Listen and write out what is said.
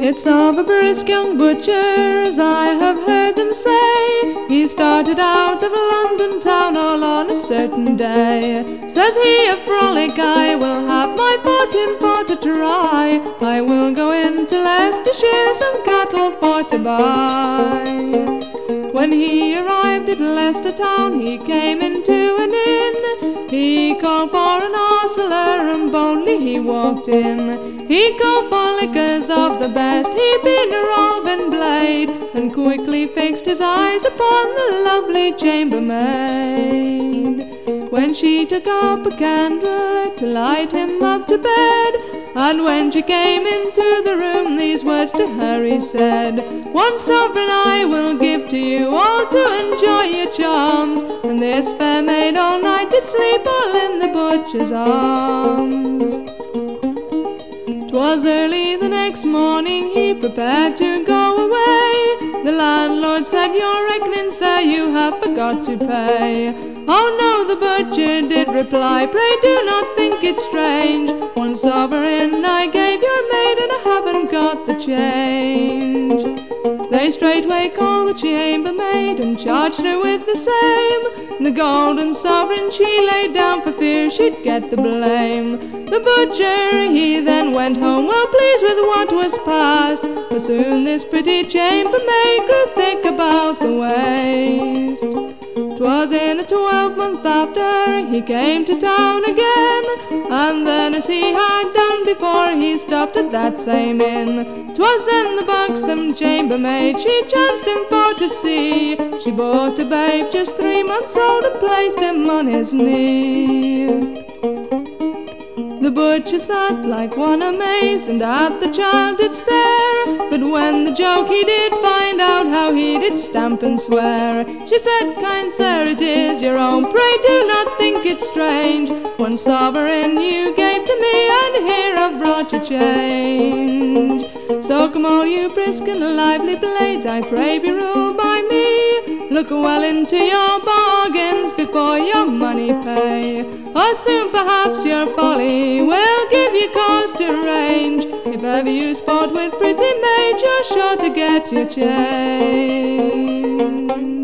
It's of a brisk young butcher, as I have heard them say. He started out of London town all on a certain day. Says he, a frolic I will have my fortune for to try. I will go into Leicestershire some cattle for to buy. When he arrived at Leicester town, he came into an inn. He called for an ostler and boldly he walked in. He called for liquors of the best, he'd been a robin blade, and quickly fixed his eyes upon the lovely chambermaid. When she took up a candle to light him up to bed, and when she came into the room, these words to her he said: "One sovereign I will give to you, all to enjoy your charms." And this fair maid all night did sleep all in the butcher's arms. 'Twas early the next morning, he prepared to go away. The landlord said, "Your reckoning, sir, you have forgot to pay." "Oh no," the butcher did reply, "pray do not think it strange. 1 sovereign I gave your maid, and I haven't got the change." They straightway called the chambermaid and charged her with the same. The golden sovereign she laid down for fear she'd get the blame. The butcher he then went home, well pleased with what was past, for soon this pretty chambermaid grew thick about the waist. 'Twas in a 12-month after he came to town again, and then as he had done before he stopped at that same inn. 'Twas then the buxom chambermaid she chanced him for to see. She bought a babe just 3 months old and placed him on his knee. The butcher sat like one amazed, and at the child did stare. But when the joke he did find out, how he did stamp and swear. She said, "Kind sir, it is your own, pray do not think it strange. 1 sovereign you gave to me, and here I've brought your change. So come all you brisk and lively blades, I pray be ruled by me. Look well into your bargains before your money pay, or soon perhaps your folly will give you cause to range. If ever you sport with pretty maids, you're sure to get your change."